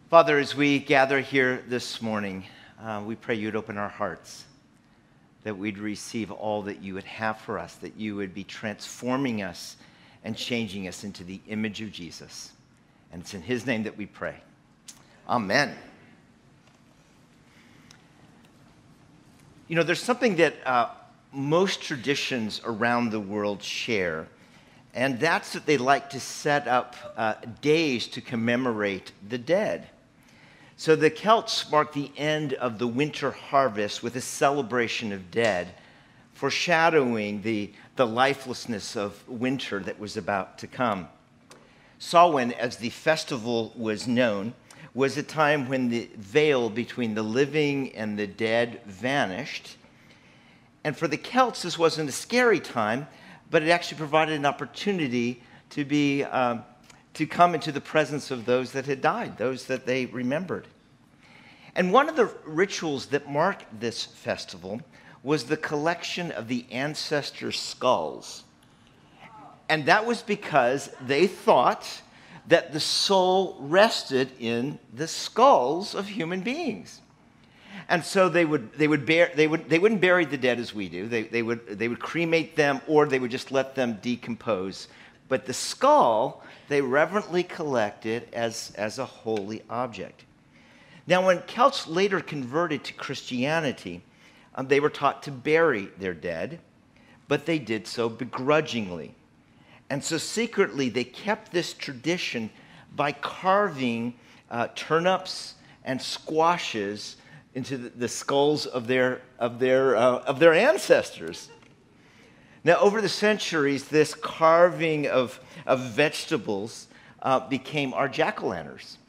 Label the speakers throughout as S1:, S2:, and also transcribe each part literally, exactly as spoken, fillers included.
S1: Father, as we gather here this morning, uh, we pray you'd open our hearts, that we'd receive all that you would have for us, that you would be transforming us and changing us into the image of Jesus. And it's in his name that we pray. Amen. You know, there's something that uh, most traditions around the world share, and that's that they like to set up uh, days to commemorate the dead. So the Celts marked the end of the winter harvest with a celebration of dead, foreshadowing the, the lifelessness of winter that was about to come. Samhain, as the festival was known, was a time when the veil between the living and the dead vanished. And for the Celts, this wasn't a scary time, but it actually provided an opportunity to be um, to come into the presence of those that had died, those that they remembered. And one of the rituals that marked this festival was the collection of the ancestors' skulls. And that was because they thought that the soul rested in the skulls of human beings. And so they would they would bear they would they wouldn't bury the dead as we do. They they would they would cremate them, or they would just let them decompose. But the skull they reverently collected as, as a holy object. Now, when Celts later converted to Christianity, um, they were taught to bury their dead, but they did so begrudgingly. And so secretly, they kept this tradition by carving uh, turnips and squashes into the, the skulls of their of their uh, of their ancestors. Now, over the centuries, this carving of of vegetables uh, became our jack-o'-lanterns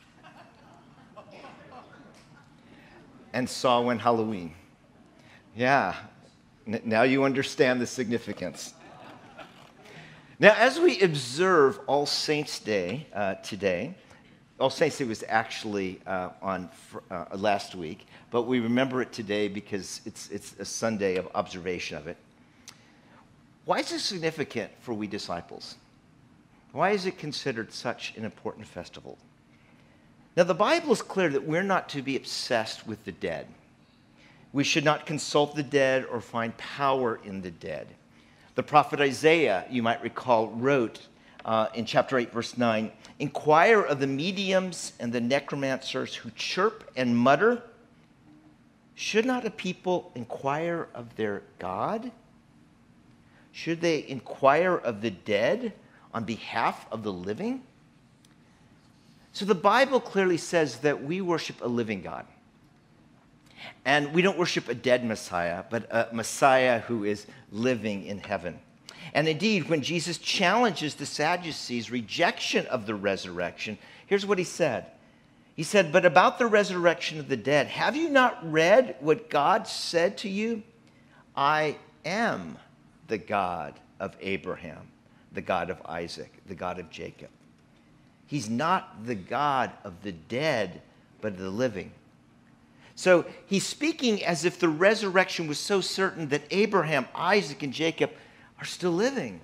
S1: and Samhain Halloween. Yeah, N- now you understand the significance. Now, as we observe All Saints' Day uh, today, All Saints' Day was actually uh, on uh, last week, but we remember it today because it's it's a Sunday of observation of it. Why is this significant for we disciples? Why is it considered such an important festival? Now, the Bible is clear that we're not to be obsessed with the dead. We should not consult the dead or find power in the dead. The prophet Isaiah, you might recall, wrote uh, in chapter eight, verse nine, "Inquire of the mediums and the necromancers who chirp and mutter. Should not a people inquire of their God? Should they inquire of the dead on behalf of the living?" So the Bible clearly says that we worship a living God. And we don't worship a dead Messiah, but a Messiah who is living in heaven. And indeed, when Jesus challenges the Sadducees' rejection of the resurrection, here's what he said. He said, "But about the resurrection of the dead, have you not read what God said to you? I am the God of Abraham, the God of Isaac, the God of Jacob." He's not the God of the dead, but of the living. So he's speaking as if the resurrection was so certain that Abraham, Isaac, and Jacob are still living.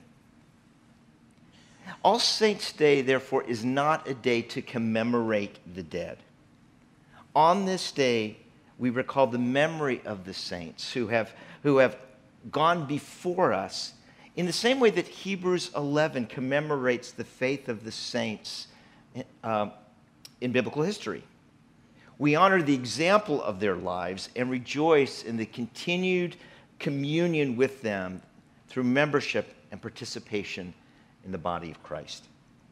S1: All Saints' Day, therefore, is not a day to commemorate the dead. On this day, we recall the memory of the saints who have, who have gone before us in the same way that Hebrews eleven commemorates the faith of the saints uh, in biblical history. We honor the example of their lives and rejoice in the continued communion with them through membership and participation in the body of Christ.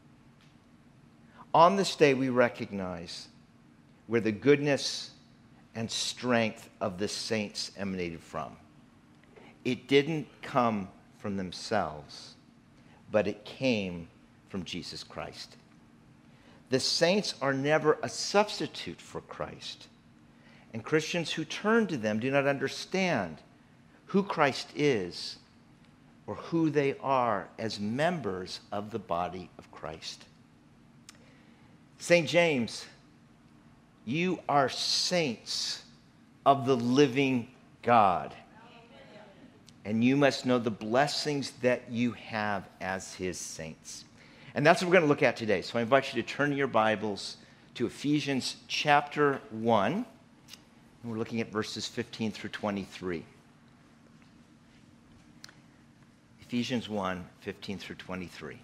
S1: On this day, we recognize where the goodness and strength of the saints emanated from. It didn't come from themselves, but it came from Jesus Christ. The saints are never a substitute for Christ, and Christians who turn to them do not understand who Christ is or who they are as members of the body of Christ. Saint James, you are saints of the living God, and you must know the blessings that you have as his saints. And that's what we're going to look at today. So I invite you to turn your Bibles to Ephesians chapter one, and we're looking at verses fifteen through twenty-three. Ephesians one, fifteen through twenty-three.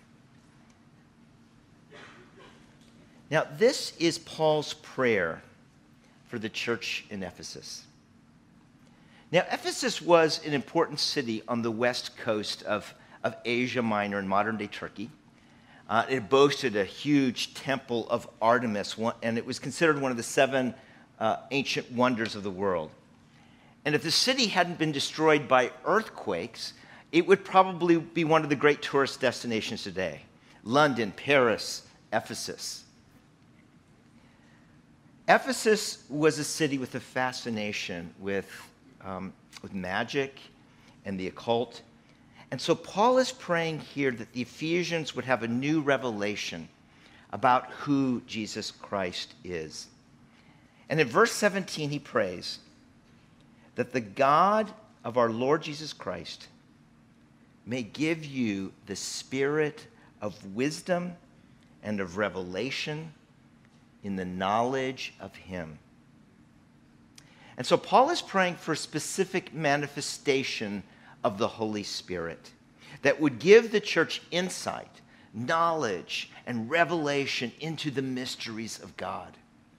S1: Now, this is Paul's prayer for the church in Ephesus. Now, Ephesus was an important city on the west coast of, of Asia Minor in modern-day Turkey. Uh, it boasted a huge temple of Artemis, one, and it was considered one of the seven uh, ancient wonders of the world. And if the city hadn't been destroyed by earthquakes, it would probably be one of the great tourist destinations today. London, Paris, Ephesus. Ephesus was a city with a fascination with, um, with magic and the occult. And so Paul is praying here that the Ephesians would have a new revelation about who Jesus Christ is. And in verse seventeen, he prays that the God of our Lord Jesus Christ may give you the spirit of wisdom and of revelation in the knowledge of him. And so Paul is praying for a specific manifestation of the Holy Spirit that would give the church insight, knowledge, and revelation into the mysteries of God.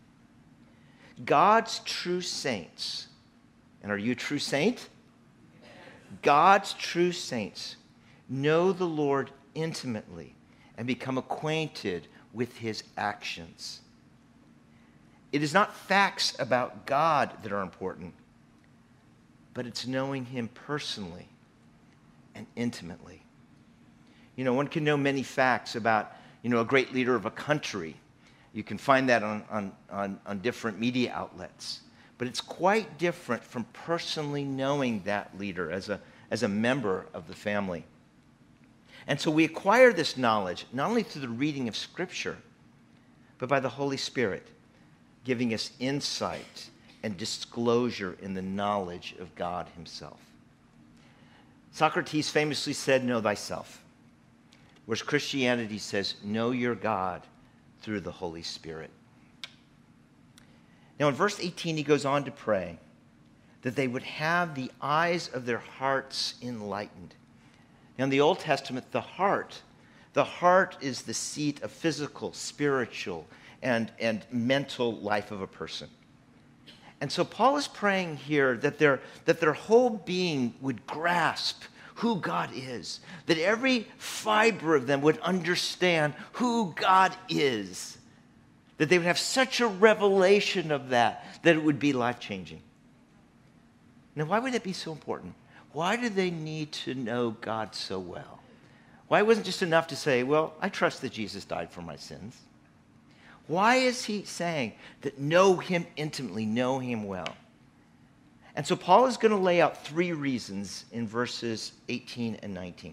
S1: God's true saints, and are you a true saint? God's true saints know the Lord intimately and become acquainted with his actions. It is not facts about God that are important, but it's knowing him personally and intimately. You know, one can know many facts about, you know, a great leader of a country. You can find that on, on, on, on different media outlets. But it's quite different from personally knowing that leader as a, as a member of the family. And so we acquire this knowledge not only through the reading of Scripture, but by the Holy Spirit, giving us insight and disclosure in the knowledge of God himself. Socrates famously said, know thyself, whereas Christianity says, know your God through the Holy Spirit. Now in verse eighteen, he goes on to pray that they would have the eyes of their hearts enlightened. Now in the Old Testament, the heart, the heart is the seat of physical, spiritual, and, and mental life of a person. And so Paul is praying here that their, that their whole being would grasp who God is, that every fiber of them would understand who God is, that they would have such a revelation of that, that it would be life-changing. Now, why would that be so important? Why do they need to know God so well? Why wasn't it just enough to say, well, I trust that Jesus died for my sins? Why is he saying that know him intimately, know him well? And so Paul is going to lay out three reasons in verses eighteen and nineteen.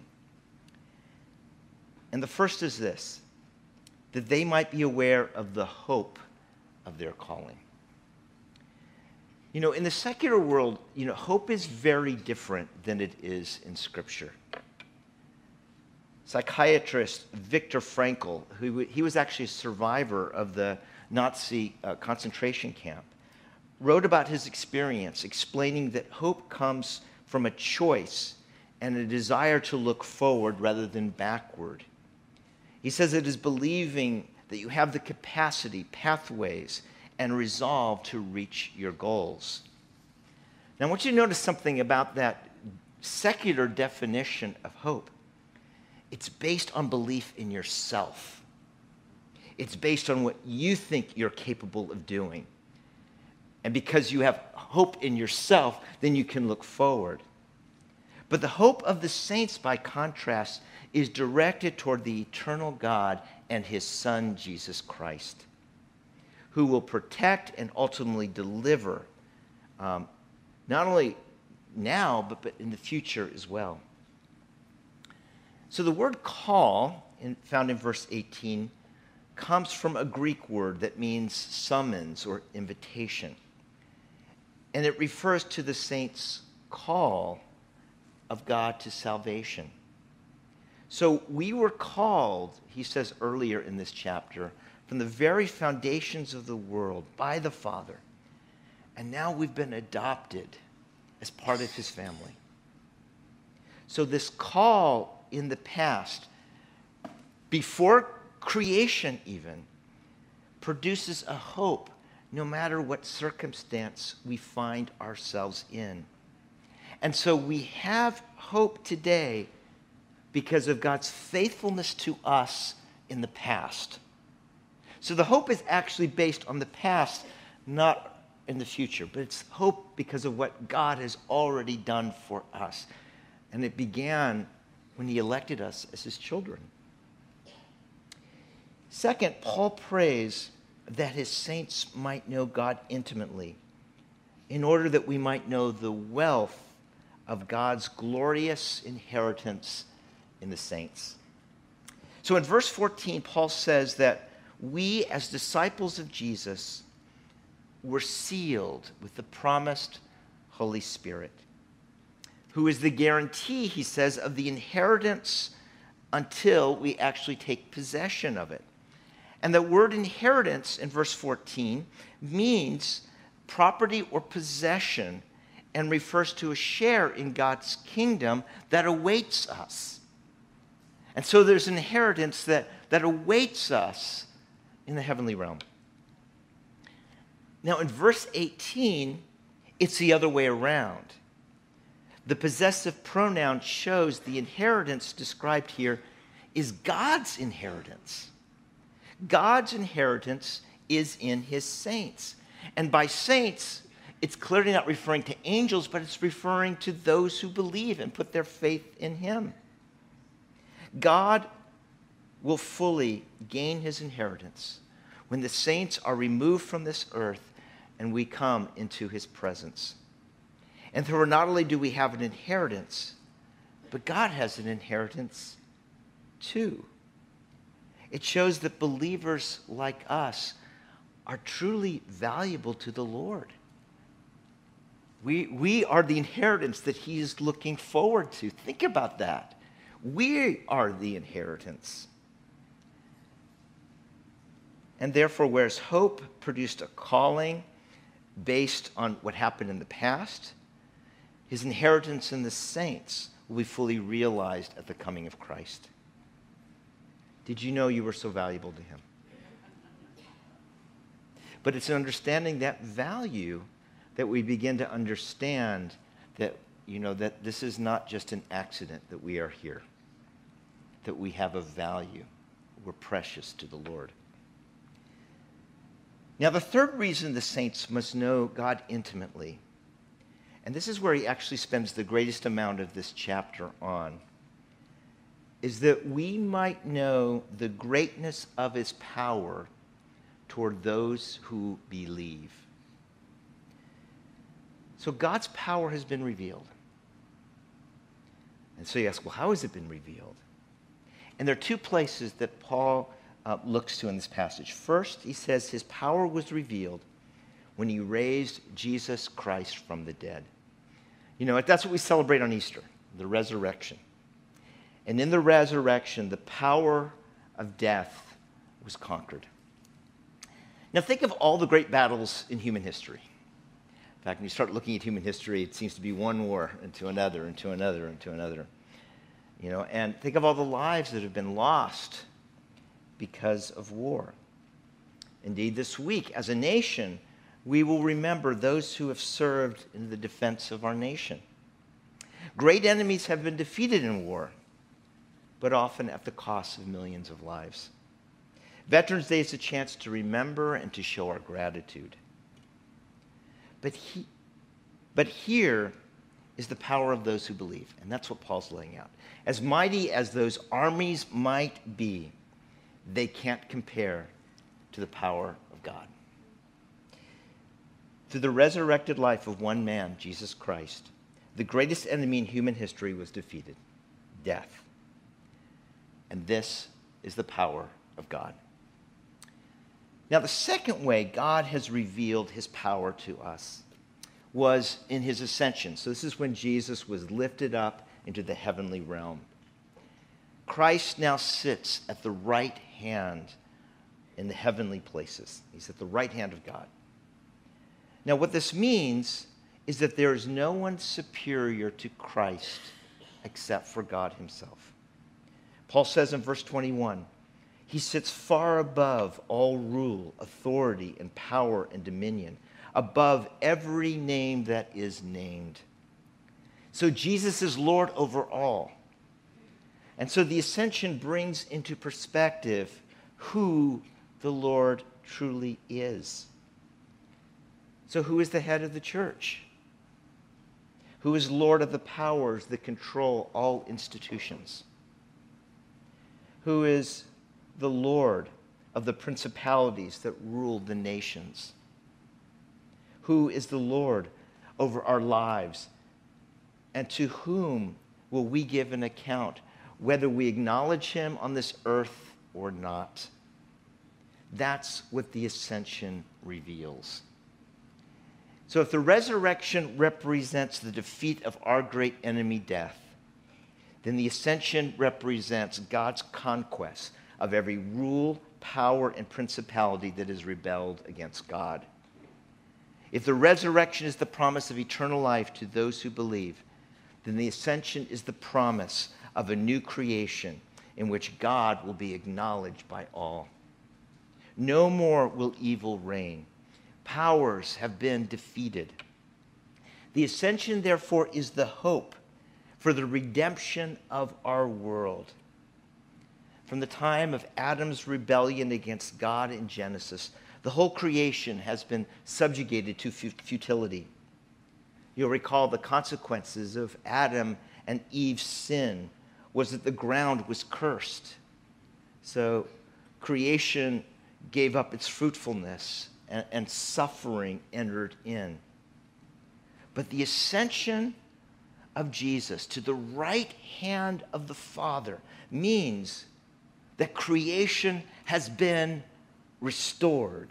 S1: And the first is this, that they might be aware of the hope of their calling. You know, in the secular world, you know, hope is very different than it is in Scripture. Psychiatrist Viktor Frankl, who he was actually a survivor of the Nazi uh, concentration camp, wrote about his experience, explaining that hope comes from a choice and a desire to look forward rather than backward. He says it is believing that you have the capacity, pathways, and resolve to reach your goals. Now, I want you to notice something about that secular definition of hope. It's based on belief in yourself. It's based on what you think you're capable of doing. And because you have hope in yourself, then you can look forward. But the hope of the saints, by contrast, is directed toward the eternal God and his Son, Jesus Christ, who will protect and ultimately deliver, um, not only now, but, but in the future as well. So the word call, in, found in verse eighteen, comes from a Greek word that means summons or invitation. And it refers to the saints' call of God to salvation. So we were called, he says earlier in this chapter, from the very foundations of the world by the Father. And now we've been adopted as part of his family. So this call in the past, before creation even, produces a hope no matter what circumstance we find ourselves in. And so we have hope today because of God's faithfulness to us in the past. So the hope is actually based on the past, not in the future, but it's hope because of what God has already done for us. And it began when he elected us as his children. Second, Paul prays that his saints might know God intimately, in order that we might know the wealth of God's glorious inheritance in the saints. So in verse fourteen, Paul says that we, as disciples of Jesus, were sealed with the promised Holy Spirit, who is the guarantee, he says, of the inheritance until we actually take possession of it. And the word inheritance in verse fourteen means property or possession and refers to a share in God's kingdom that awaits us. And so there's an inheritance that, that awaits us in the heavenly realm. Now in verse eighteen, it's the other way around. The possessive pronoun shows the inheritance described here is God's inheritance. God's inheritance is in his saints. And by saints, it's clearly not referring to angels, but it's referring to those who believe and put their faith in him. God will fully gain his inheritance when the saints are removed from this earth and we come into his presence. And so not only do we have an inheritance, but God has an inheritance too. It shows that believers like us are truly valuable to the Lord. We, we are the inheritance that he is looking forward to. Think about that. We are the inheritance. And therefore, whereas hope produced a calling based on what happened in the past, his inheritance in the saints will be fully realized at the coming of Christ. Did you know you were so valuable to him? But it's understanding that value that we begin to understand that, you know, that this is not just an accident that we are here, that we have a value. We're precious to the Lord. Now, the third reason the saints must know God intimately, and this is where he actually spends the greatest amount of this chapter on, is that we might know the greatness of his power toward those who believe. So God's power has been revealed. And so you ask, well, how has it been revealed? And there are two places that Paul uh, looks to in this passage. First, he says his power was revealed when he raised Jesus Christ from the dead. You know, that's what we celebrate on Easter, the resurrection. And in the resurrection, the power of death was conquered. Now think of all the great battles in human history. In fact, when you start looking at human history, it seems to be one war into another, into another, into another. You know, and think of all the lives that have been lost because of war. Indeed, this week, as a nation, we will remember those who have served in the defense of our nation. Great enemies have been defeated in war, but often at the cost of millions of lives. Veterans Day is a chance to remember and to show our gratitude. But, he, but here is the power of those who believe, and that's what Paul's laying out. As mighty as those armies might be, they can't compare to the power of God. Through the resurrected life of one man, Jesus Christ, the greatest enemy in human history was defeated, death. And this is the power of God. Now, the second way God has revealed his power to us was in his ascension. So this is when Jesus was lifted up into the heavenly realm. Christ now sits at the right hand in the heavenly places. He's at the right hand of God. Now, what this means is that there is no one superior to Christ except for God himself. Paul says in verse twenty-one, he sits far above all rule, authority, and power and dominion, above every name that is named. So Jesus is Lord over all. And so the ascension brings into perspective who the Lord truly is. So who is the head of the church? Who is Lord of the powers that control all institutions? Who is the Lord of the principalities that rule the nations? Who is the Lord over our lives? And to whom will we give an account, whether we acknowledge him on this earth or not? That's what the ascension reveals. So if the resurrection represents the defeat of our great enemy, death, then the ascension represents God's conquest of every rule, power, and principality that has rebelled against God. If the resurrection is the promise of eternal life to those who believe, then the ascension is the promise of a new creation in which God will be acknowledged by all. No more will evil reign. Powers have been defeated. The ascension, therefore, is the hope for the redemption of our world. From the time of Adam's rebellion against God in Genesis, the whole creation has been subjugated to futility. You'll recall the consequences of Adam and Eve's sin was that the ground was cursed. So creation gave up its fruitfulness, and, and suffering entered in. But the ascension of Jesus to the right hand of the Father means that creation has been restored.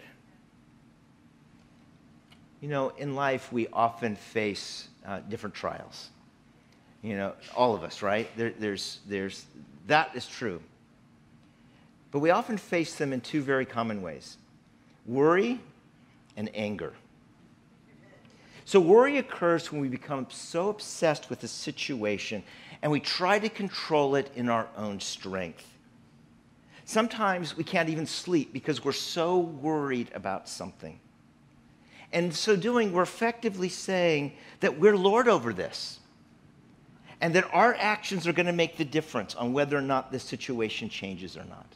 S1: You know, in life, we often face uh, different trials. You know, all of us, right? There, there's, there's, that is true. But we often face them in two very common ways: worry and anger. So worry occurs when we become so obsessed with a situation and we try to control it in our own strength. Sometimes we can't even sleep because we're so worried about something. And in so doing, we're effectively saying that we're Lord over this, and that our actions are going to make the difference on whether or not this situation changes or not.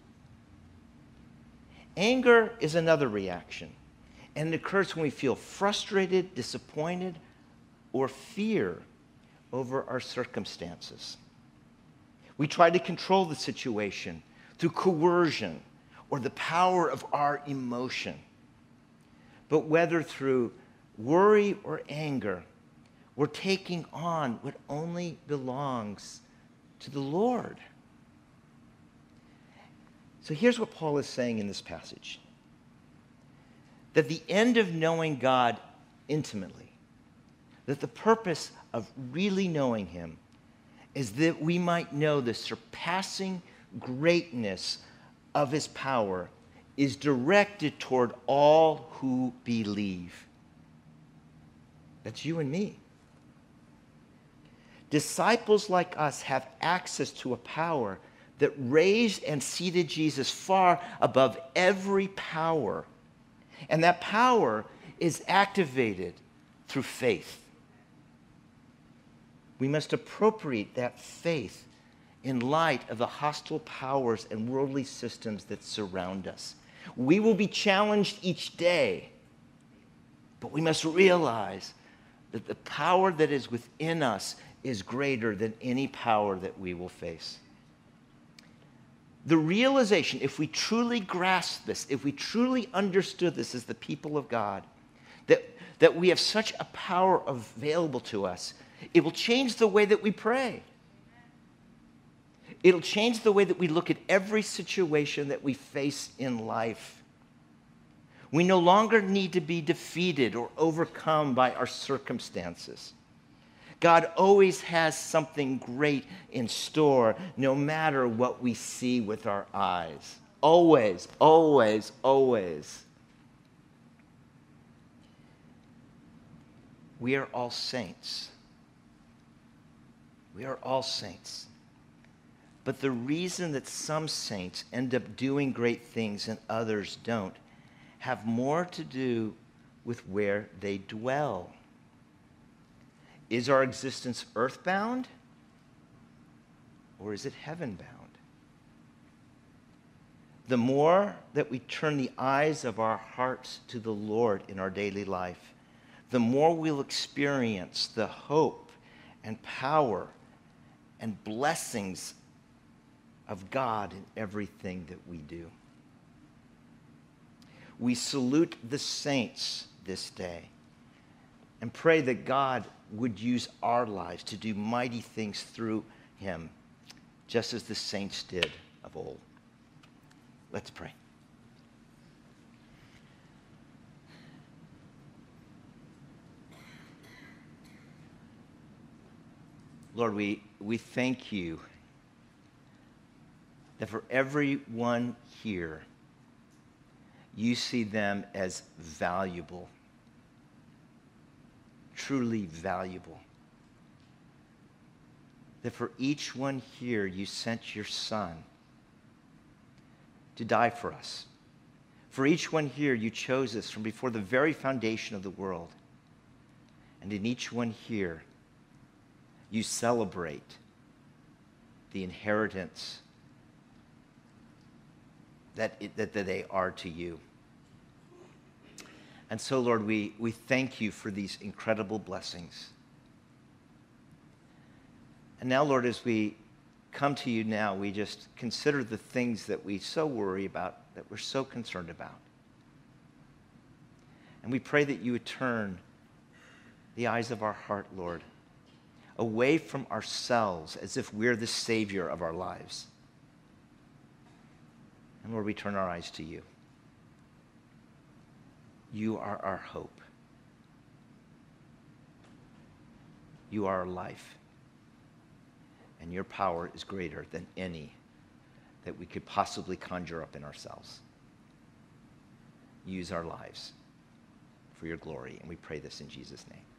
S1: Anger is another reaction, and it occurs when we feel frustrated, disappointed, or fear over our circumstances. We try to control the situation through coercion or the power of our emotion. But whether through worry or anger, we're taking on what only belongs to the Lord. So here's what Paul is saying in this passage: that the end of knowing God intimately, that the purpose of really knowing him is that we might know the surpassing greatness of his power is directed toward all who believe. That's you and me. Disciples like us have access to a power that raised and seated Jesus far above every power. And that power is activated through faith. We must appropriate that faith in light of the hostile powers and worldly systems that surround us. We will be challenged each day, but we must realize that the power that is within us is greater than any power that we will face. The realization, if we truly grasp this, if we truly understood this as the people of God, that, that we have such a power available to us, it will change the way that we pray. It'll change the way that we look at every situation that we face in life. We no longer need to be defeated or overcome by our circumstances. God always has something great in store, no matter what we see with our eyes. Always, always, always. We are all saints. We are all saints. But the reason that some saints end up doing great things and others don't have more to do with where they dwell. Is our existence earthbound, or is it heavenbound? The more that we turn the eyes of our hearts to the Lord in our daily life, the more we'll experience the hope and power and blessings of God in everything that we do. We salute the saints this day and pray that God would use our lives to do mighty things through him, just as the saints did of old. Let's pray. Lord, we, we thank you that for everyone here, you see them as valuable, truly valuable. That for each one here, you sent your Son to die for us. For each one here, you chose us from before the very foundation of the world. And in each one here, you celebrate the inheritance that, it, that, that they are to you. And so, Lord, we, we thank you for these incredible blessings. And now, Lord, as we come to you now, we just consider the things that we so worry about, that we're so concerned about. And we pray that you would turn the eyes of our heart, Lord, away from ourselves as if we're the Savior of our lives. And Lord, we turn our eyes to you. You are our hope. You are our life. And your power is greater than any that we could possibly conjure up in ourselves. Use our lives for your glory. And we pray this in Jesus' name.